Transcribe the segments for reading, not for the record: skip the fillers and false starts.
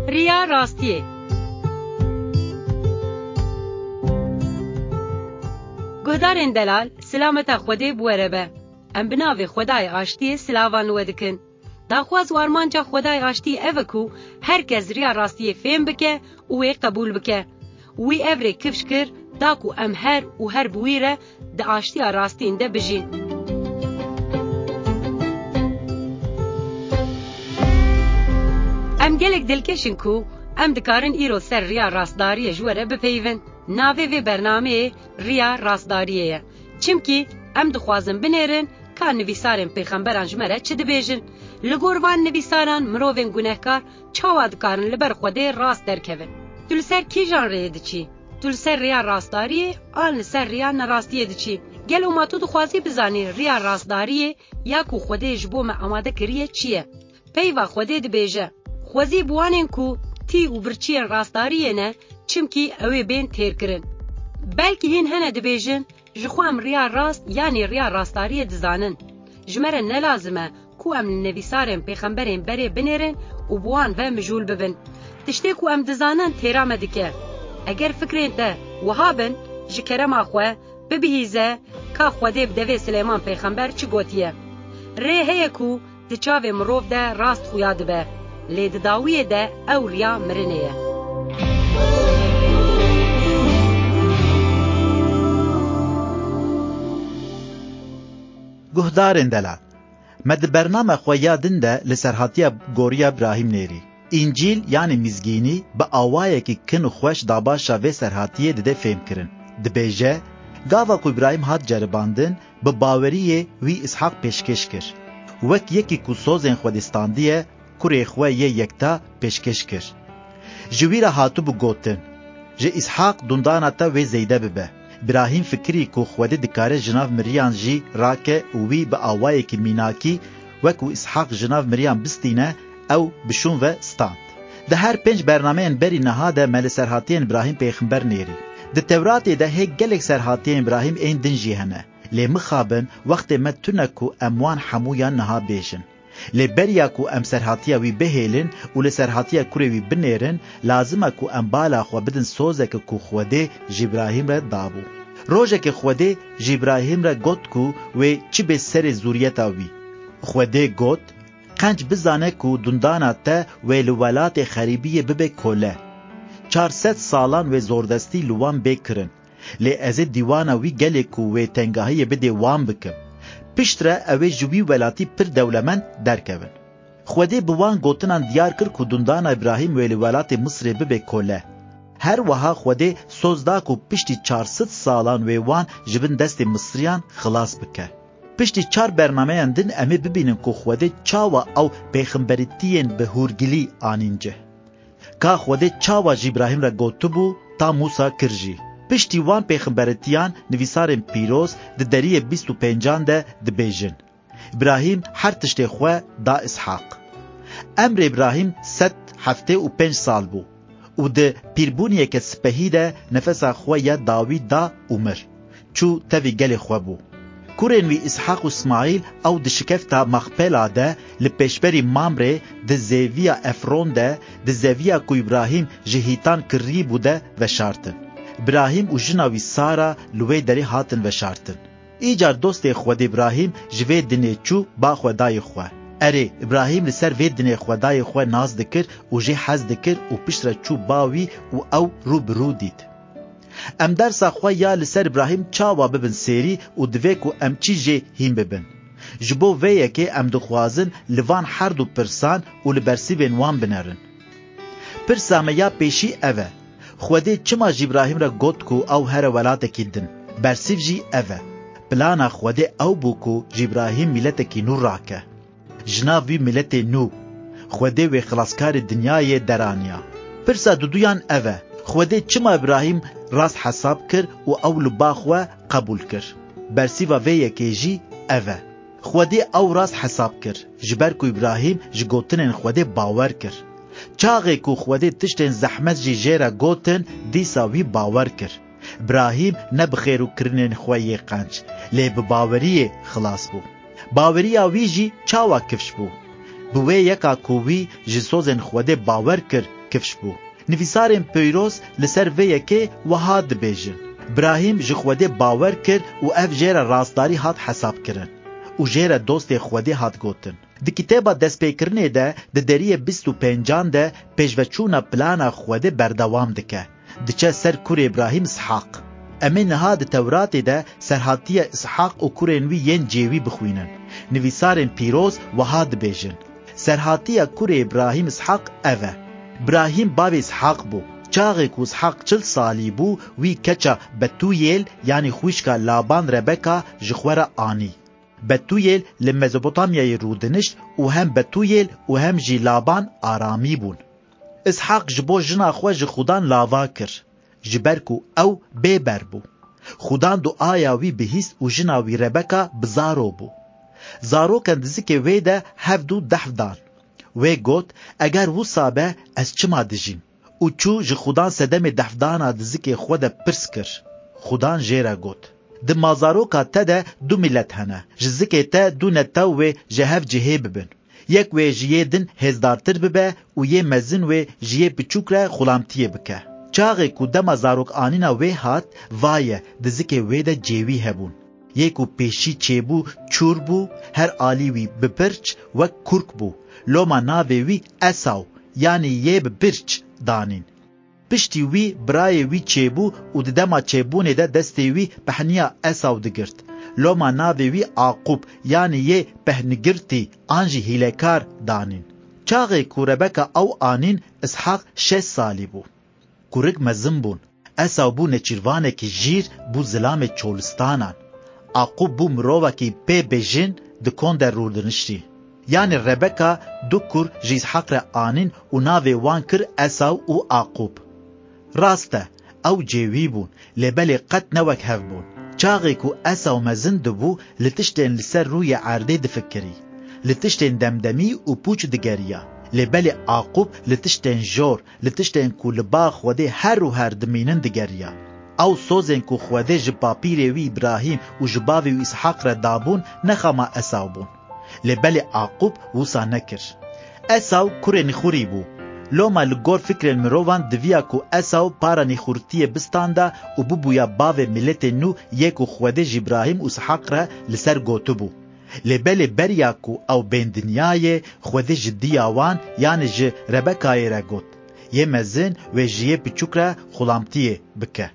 ریا راستیه. گهدارین دلال سلامت خوده بوره به. ام بناوی خدای آشتی سلاوان ودکن. داخواز وارمانجا خدای آشتی اوکو هر کس ریا راستیه فهم بکه اوی قبول بکه. وی اوری کفش کر داکو ام هر بویره دا آشتی راستین ده بجین. ام گلک دلکشن کو ام دکارن ایرو سر ریا راستداری جوره بپیون. ناوی وی برنامه ریا راستداریه. چمکی ام دخوازن بنیرن که نویسارن پیغمبران جمره چه دبیجن. لگوروان نویساران مروفین گناهکار چاواد کارن لبر خوده راست درکون. تول سر کی جان ریه دچی؟ تول سر ریا راستداریه آن سر ریا نراستیه دچی. گل اوما تو دخوازی بزانی ریا راستداریه یا کو خوده جبو ما آماده کریه چیه؟ پیوا خوده دبیجه. خوازی بوانن کو تی و برچین راستداریه نه چمکی اوی بین تیر کرن. بلکه هین هنه دبیجن جخوام ریا راست یعنی ریا راستداریه دزانن. جمره نلازمه کو ام نویسارن پیغمبرین بره بنیرن و بوان و مجول ببن. تشتی کو ام دزانن تیرامه دکه. اگر فکرین ده وهابن جکرم آخوه ببهیزه که خوده بدوی سلیمان پیغمبر چی گوتیه. ره هیه کو دچاوه مروف ده راست خویاد به. لید داویه ده او ریا مرنه. گهدارین دلال مد برنامه خویادن ده لسرحاتیه گوریا ابراهیم نیری. انجیل یعنی مزگینی با آوائه که کن خوش داباشا و سرحاتیه ده فهم کرن. دبیجه گاوا کو ابراهیم هات جرباندن با باوریه وی اسحاق پیشکش کر. وک یکی کو سوزن خودستاندیه کوری خواه یکتا پیشکش کر. جویره هاتو بو گوتن. جه اسحاق دندانتا و زیده ببه. ابراهیم فکری کو خوده دکاره جناف مریان جی راکه وی با آوائه که میناکی وکو اسحاق جناف مریان بستینه او بشون و ستاند. ده هر پنج برنامه ان بری نهاده مل سرحاتین ابراهیم پیغمبر نیری. ده توراتی ده هیک گلک سرحاتین ابراهیم این دنجی هنه. لی مخابن وقت متونه کو اموان حمویان نها بیشن. لی بریا کو ام سرحاتیا وی بهیلن و لی سرحاتیا کوری وی بنیرن لازمه کو ام بالا خو بدن سوزه که کو خوده جبراهیم را دابو. روزه که خوده جبراهیم را گوت کو و چی به سر زوریتا وی. خوده گوت قنج بزانه کو دندانا تا و لولات خریبیه ببه کوله. 400 سالان و زوردستی لوان بکرن. لی از دیوانا وی گله کو و تنگاهی بده وان بکم. پشتره اوی جوی ولاتی پر دولمن درکون. خوده بوان گوتنان دیار کر کو دندانا ابراهیم و لولات مصر ببه کوله. هر وها خوده سوزدا کو پشتی 400 سالان و وان جبن دست مصریان خلاص بکه. پشتی 4 برنامه اندن امی ببینن که خوده چاوا او پیغمبریتین به هورگلی آنینجه. که خوده چاوا جبراهیم را گوتو بو تا موسا کرجی. پشتی وان پیغمبریتیان نویسارن پیروز ده دریه 25 ده بیجن. ابراهیم هر تشتی خواه دا اسحاق. امر ابراهیم 175 سال بو. و ده پیربونیه که سپهی ده نفسا خواه یا داوید دا عمر. چو تاوی گل خواه بو. کورن وی اسحاق و اسماعیل او ده شکفتا مخپلا ده لپیشبری مامره ده زیویا افرون ده زیویا کو ابراهیم جهیتان کری بوده و شارتن. ابراهیم و جناوی سارا لوی دری هاتن و شارتن. ایجار دوست خود ابراهیم جوی دنه چو با خودای خواه. اره ابراهیم لسر وی دنه خودای خواه ناز دکر و جه حز دکر و پشتر چو باوی و او رو برو دید. ام درسا خواه یا لسر ابراهیم چاوا ببن سیری و دوی کو ام چی جه هیم ببن. جبو ویه که ام دخوازن لوان هر دو پرسان و لبرسی وان بنرن. پرسامه یا پیشی اوه. خوده چما جبراهیم را گوت کو او هر ولاته کدن. برسیف جی اوه. پلانا خوده او بو کو جبراهیم ملت کی نور راکه. جناوی ملت نو. خوده و خلاصکار دنیای درانیا. پرسا دودویان اوه. خوده چما ابراهیم راست حساب کر و او لباخوه قبول کر. برسیفا ویه که جی اوه. خوده او راست حساب کر. جبر کو ابراهیم جگوتنن خوده باور کر. چاقه کو خوده تشتن زحمت جی جیره گوتن دیسا وی باور کر. ابراهیم نبخیرو کرنن خواه قنج. لی بباوری خلاص بو. باوری آوی جی چاوا کفش بو. بوه یکا کووی جسوزن خوده باور کر kifş bû. Nivîsarên Peyroz li ser vê yekê wiha dibêjin. İbrahim ji Xwedê bawer kir û ev jê re rastdarî hat hesabkirin û jê re dostê Xwedê hat gotin. Di kitêba destpêkirinê de di deriyê 25 de pêşveçûna plana Xwedê berdewam dike. Diçe ser kurê İbrahim İshaq. Em ê niha di Tewratê de serhatiya İshaq û kurên wî yên cêwî bixwînin. Nivîsarên pîroz wiha dibêjin. Serhatiya kurê İbrahim İshaq ev e. İbrahim bavê İshaq bû. Çaxê ku İshaq 40 salî bû, wî keça Betuyêl yanî xwîşka Laban Rebeka ji xwe re anî. Betuyêl li Mezopotamyayê rûdinişt û hem Betuyêl û hem jî Laban aramî bûn. İshaq ji bo jina xwe ji Xudan lava kir, ji ber ku ew bêber bû. Xudan duaya wî bihîst û jina wî Rebeka bi zaro bû. Zarokên dizikê wê de hevdû deh dan. Wê got, eger wisa be ez çima dijîm? û çû ji Xudan sedemê dehvdana dizikê xwe de pirs kir. Xudan jê re got: Di mazaroka te de du millet hene. Ji zikê te du netew wê ji hev cihê bibin. Yek wê ji yê din hêzdartir bibe û yê mezin wê ji yê biçûk re xulamtiyê bike. Çaxê ku dema zarok anîna wê hat, vaye di zikê wê de cêwî hebûn. Yê ku pêşî çêbû çûr bû, her alî wî bipirç wek kurk bû. Loma navê wî Esaw yanî yê bi birç danîn. Piştî wî birayê wî çêbû û di dema çêbûnê de destê wî pehniya Esaw digirt. Loma navê wî Aqub yanî yê pehnigirtî an jî hîlekar danîn. Çaxê ku Rebeka ew anîn, İshaq 6 salî bû. Kurik mezin bûn. Esaw bû neçîrvanekî jîr, bû zilamê çolistanan. Aqub bû mirovekî pêbêjin, di kon de rûdiniştî. Yani Rebeka du kur ji İshaq re anîn û navê wan kir Esaw û Aqub. Rast e, ew cêwî bûn, lêbelê qet ne wek hev bûn. Çaxê ku Esaw mezin dibû, li tiştên li ser rûyê erdê difikirî. Li tiştên demdemî û pûç digeriya. Lêbelê Aqub li tiştên jor, li tiştên ku li ba Xwedê her û her dimînin digeriya. Ew sozên ku Xwedê ji papîrê wî İbrahim û ji bavê wî İshaq re dabûn, nexema Esaw bûn. Lêbelê Aqub wisa nekir. Esaw kurê nîxurî bû. Loma li gor fikrên mirovan diviya ku Esaw para nîxurtiyê bistanda û bibûya bavê milletên nû yê ku Xwedê ji İbrahim û İshaq re li ser gotibû. Lêbelê beriya ku ew bên dinyayê, Xwedê ji diya wan yanî ji Rebekayê re got: Yê mezin wê ji yê biçûk re xulamtiyê bike.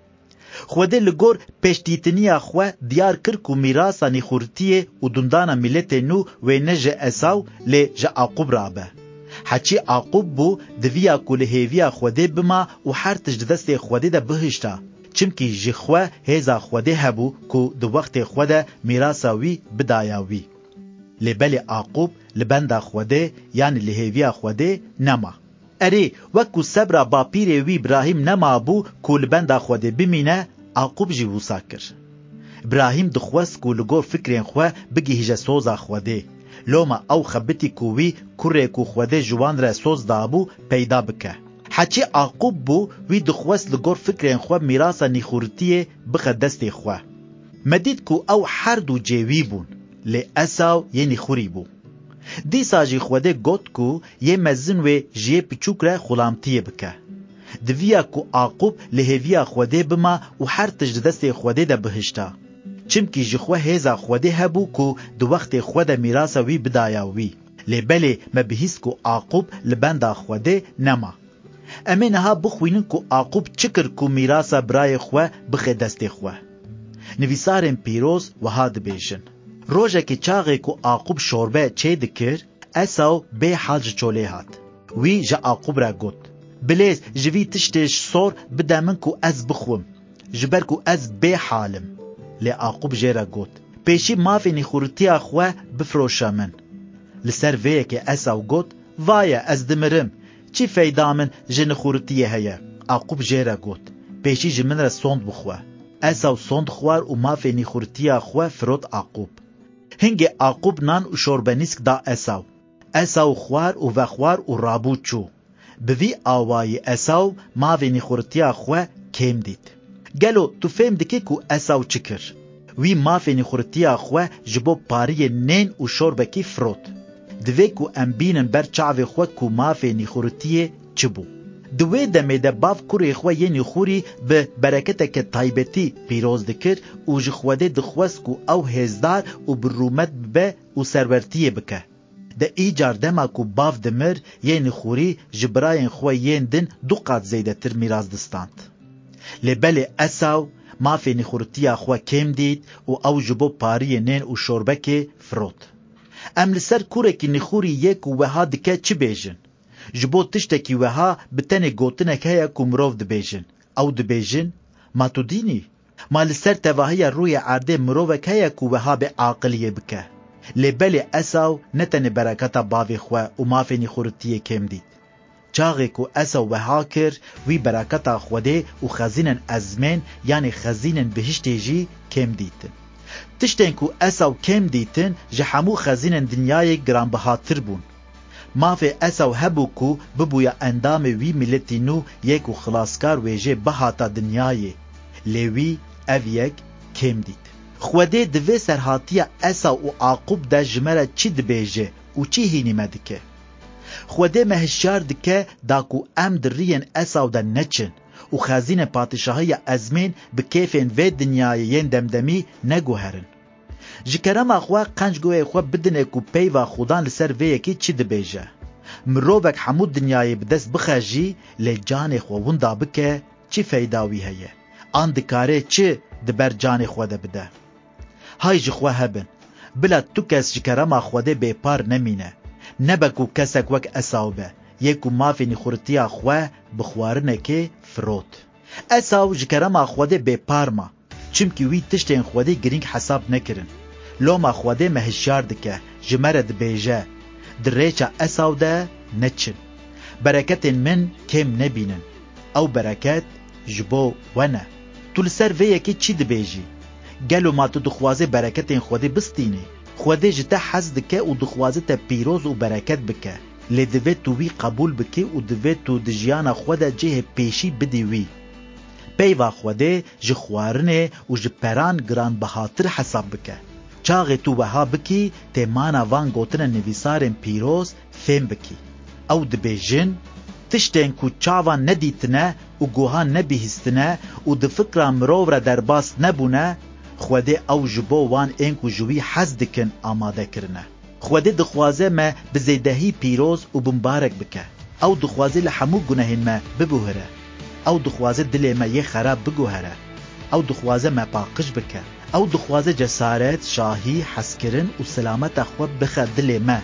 Xwedê li gor pêşdîtiniya xwe diyar kir ku mîrasa nîxurtiyê û dundana milletên nû wê ne ji Esaw lê ji Aqub rabe. Heçî Aqub bû diviya ku li hêviya Xwedê bima û her tişt di destê Xwedê de bihişta. Çimkî ji xwe hêza Xwedê hebû ku di wextê xwe de mîrasa wî bidaya wî. Lêbelê Aqub li benda Xwedê yanî li hêviya Xwedê nema. Erê, wek ku sebra bapîrê wî İbrahim nemabû ku li benda Xwedê bimîne, Aqub jî wisa kir. İbrahim dixwest ku li gor fikrên xwe bigihîje soza Xwedê. Loma ew xebitî ku wî kurê ku Xwedê ji wan re soz dabû peyda bike. Heçî Aqub bû, wî dixwest li gor fikrên xwe mîrasa nîxurtiyê bixe destê xwe. Medît ku ew her du cêwî bûn, lê Esaw yê nîxurî bû. Dîsa jî Xwedê got ku yê mezin wê ji yê biçûk re xulamtiyê bike. Diviya ku Aqub li hêviya Xwedê bima û her tişt di destê Xwedê de bihişta. Çimkî ji xwe hêza Xwedê hebû ku di wextê xwe de mîrasa wî bidaya wî. Lêbelê me bihîst ku Aqub li benda Xwedê nema. Em ê niha bixwînin ku Aqub çi kir ku mîrasa birayê xwe bixe destê xwe. Nivîsarên pîroz wiha dibêjin. Rojekê çaxê ku Aqub şorbe çê dikir, Esaw bê hal ji çolê hat. Wî ji Aqub re got: Bilêz ji vî tiştê sor bide min ku ez bixwim, ji ber ku ez bê halim. Lê Aqub jê re got: Pêşî mafê nîxurtiya xwe bifroşe min. Li ser vê yekê Esaw got: Vaye ez dimirim, çi feyda min ji nîxurtiyê heye. Aqub jê re got: Pêşî ji min re sond bixwe. Esaw sond xwar û mafê nîxurtiya xwe firot Aqub. Hingê Aqub nan û şorbenîsk da Esaw. Esaw xwar û vexwar û rabû çû. Bi vî awayî Esaw mavê nîxurtiya xwe kêm dît. Gelo tu fêm dikî ku Esaw çi kir? Wî mafê nîxurtiya xwe ji bo pariyê nên û şorbekî firot. Divê ku em bînin ber çavê xwe ku mafê nîxurtiyê چی بو. دوی دمه ده باف کوری خو یعنی خوری به برکته که تایبتی پیروز دکر و جخوده دخواست کو او هزدار و برومت به و سرورتیه بکه. ده ایجار دما کو باف دمر یعنی خوری جبراین خو یندن دو قات زیده تر میراز دستاند. لبل اساو مافی نخورتیا خو کم دید و او جبو پاری نین و شوربک فروت. ام لسر کوره که نخوری یک و وها دکه چی بیجن؟ جبو تشتکی وها بتنه گوتنه که هیا کمروف دبیجن. او دبیجن ما تو دینی. ما لسر تواهی روی عرده مروف که هیا که وها به عاقلیه بکه. لبل اساو نتنه برکتا باوی خواه و مافی نخورتیه کم دید. چاقی که اساو وها کر وی برکتا خوده و خزینن ازمین یعنی خزینن بهشتی جی کم دیتن. تشتین که اساو کم دیتن جحمو خزینن دنیای گران بهاتر بون. مافی اساو هبو که ببویا اندام وی ملتی نو یک و خلاصکار ویجه بهاتا دنیای لیوی او یک کم دید. خوده دوی سرحاتیا اساو و عاقوب دا جمره چی دبیجه و چی هینی مدکه؟ خوده مهشار دکه داکو ام درین اساو دا نچن و خزین پادشاهی ازمین بکیفین و دنیای ین دمدمی نگوهرن. جکرم اخواه قنج گوه خواه بدنه کو پیوا خودان لسر ویکی چی دبیجه. مروفک حمود دنیای بدست بخجی لجان خواه وندا بکه چی فیداوی هیه. آن دکاره چی دبر جان خواه بده. های جخواه هبن. بلا تو کس جکرم اخواده بیپار نمینه. نبکو کسک وک اساو به. یکو مافی نخورتیا خواه بخوارنه که فروت. اساو جکرم اخواده بیپار ما. چمکی وی تشتین خواده گرینگ حساب نکرن. لوما خواده مهشار دکه جمرد بیجه. دریچه اساو ده نچن. برکت من کم نبینن. او برکت جبو ونه. تو لسر ویه که چی دبیجی؟ گلو ما تو دخوازه برکت خواده بستینی. خوده جتا حز دکه و دخوازه تا پیروز و برکت بکه. لدوه تو وی قبول بکه و دوه تو دجیانا خوده جه پیشی بدیوی. پیوا خوده جخوارنه و جپران گران بهاتر حساب بکه. چاغ تو وها بکی تیمانا وان گوتن نویسارن پیروز فیم بکی. او دبیجن تشتین کو چاوان ندیتنه و گوهان نبیهستنه و دفکران مروو را درباست نبونه خوده او جبو وان اینکو جوی حز دکن آماده کرنه. خوده دخوازه ما بزیدهی پیروز و بمبارک بکه. او دخوازه لحمو گناهین ما ببوهره. او دخوازه دل ما یه خراب بگوهره. او دخوازه ما پاقش بکه. او دخوازه جسارت شاهی حسکرن و سلامت خواب بخه دل ما.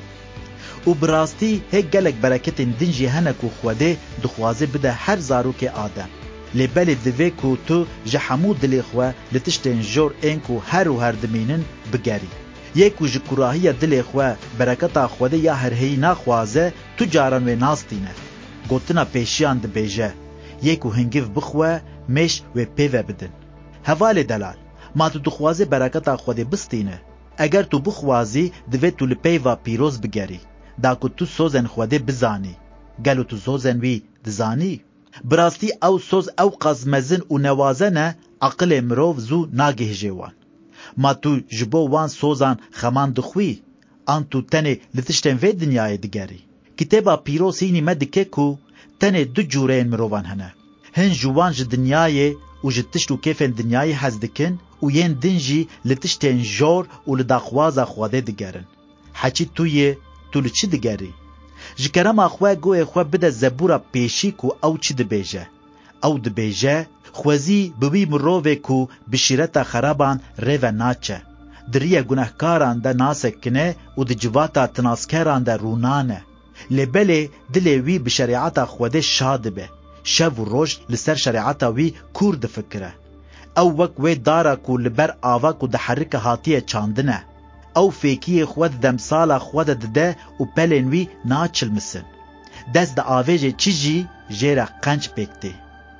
و براستی هک گلک برکت دنجی هنکو خوده دخوازه بده هر زاروک آدم. لبل دوی کو تو جحمو دلی خواه لتشتین جور اینکو هر و هر دمینن بگری. یکو جکراهی دلی خواه برکتا خوده یا هر هی نخوازه تو جاران و ناستینه. گوتنا پیشیان دبیجه. یکو هنگیو بخواه مش و پیوه بدن. حوال دلال. ما تو دخوازه برکتا خوده بستینه. اگر تو بخوازی دوی تو لپیوه پیروز بگری. داکو تو سوزن خوده بزانی. گلو تو سوزن وی دزانی. براستی او سوز او قزمزن و نوازنه عقل مروف زو ناگه جوان. ما تو جبو وان سوزان خمان دخوی. آن تو تنه لتشتن وی دنیای دگری. کتابا پیروز هینی مدکه کو تنه دو جورین مروفان هنه. هن جوان ج دنیای و جتشتو کیفن دنیای حزدکن و ین دنجی لتشتن جور و لداخوازا خواده دگرن. حچی توی تو لچی دگری؟ جکرم اخواه گوه خواه بده زبورا پیشی کو او چی دبیجه؟ او دبیجه خوزی بوی مروه کو بشیرتا خرابان ریو ناچه. دریه گناهکاران دا ناسکنه و دا جواتا تناسکران دا رونانه. لبله دلی وی بشریعتا خوده شاد به. شب و روش لسر شریعتا وی کورد فکره. او وک وی دارا کو لبر آوا کو دا حرک هاتیه چاندنه. او فیکی خود دمسالا خود دده و پلین وی ناچل مسن. دست دا آویج چیجی جیره قنچ بکتی.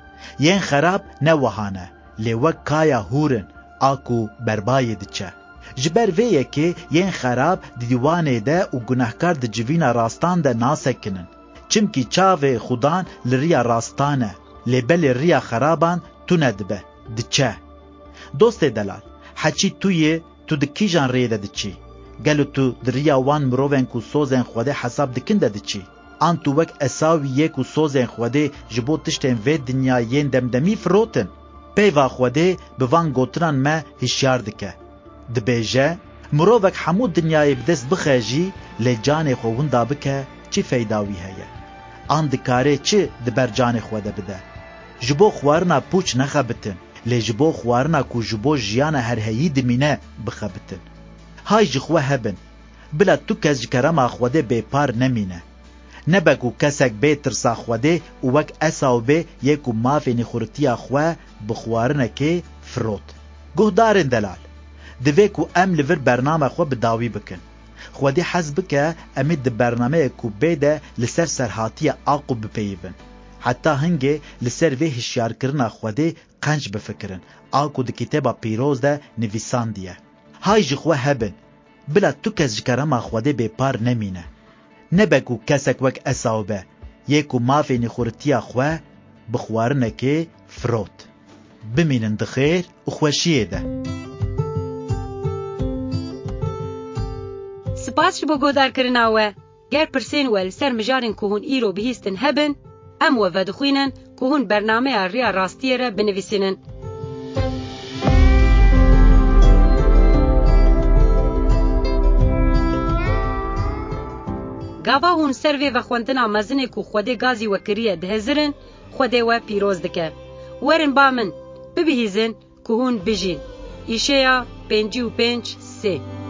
ین خراب نوهانه. لیوک کایا هورن آکو بربای دچه. جبر ویه که ین خراب دیوانه ده و گناهکار ده جوینا راستان ده ناسکنن. چمکی چاوه خودان لریا راستانه. لیبل ریا خرابان تو ندبه. دچه. دوست دلال. حچی توی تو دکی جان ریده دچی. گلو تو دریا وان مروون کو سوزن خوده حساب دکن ده دچی. آن تو وک اساوی یک و سوزین خوده جبو تشتین و دنیایین دمدمی فروتن. پیوا خوده بوان گوتران ما هشیار دکه. دبیجه مروفک همو دنیای بدست بخیجی لجان خوون دابکه چی فیداوی هیه. آن دکاره چی دبر جان خوده بده. جبو خوارنا پوچ نخبتن. لی جبو خوارنا کو جبو جیان هر هیی دمینه بخبتن. های جخوه هبن. بلا تو کس جکرما خوده بیپار نمینه. نبکو کسک بی ترسا خوده و وک اساو بی یکو مافی نخورتیا خواه بخوارنه که فروت. گهدارن دلال. دوی کو ام لور برنامه خواه بداوی بکن. خوادی حزب که امید ده برنامه کو بیده لسر سرحاتی آقو بپیبن. حتی هنگه لسر وی هشیار کرنا خوادی قنج بفکرن. آقو ده کتابا پیروز ده نویسان دیه. های جخوه هبن. بلا تو کس جکرما خوادی بیپار نمینه. نبکو کسک وک اساوبه. یکو مافی نخورتیا خواه بخوارنه که فروت. بمینن دخیر و خوشیه ده. سپاس بو گودار کرناوه. گر پرسین ول سر مجارن کهون ایرو بهیستن هبن ام و ودخوینن کهون برنامه ریا راستیه را بنویسینن. گاوا هون سروی و خوندنا مزنه کو خوده گازی و کریه دهزرن خوده و پیروز دکه. ورن با من ببهیزن کهون بجین. ایشیا 55 3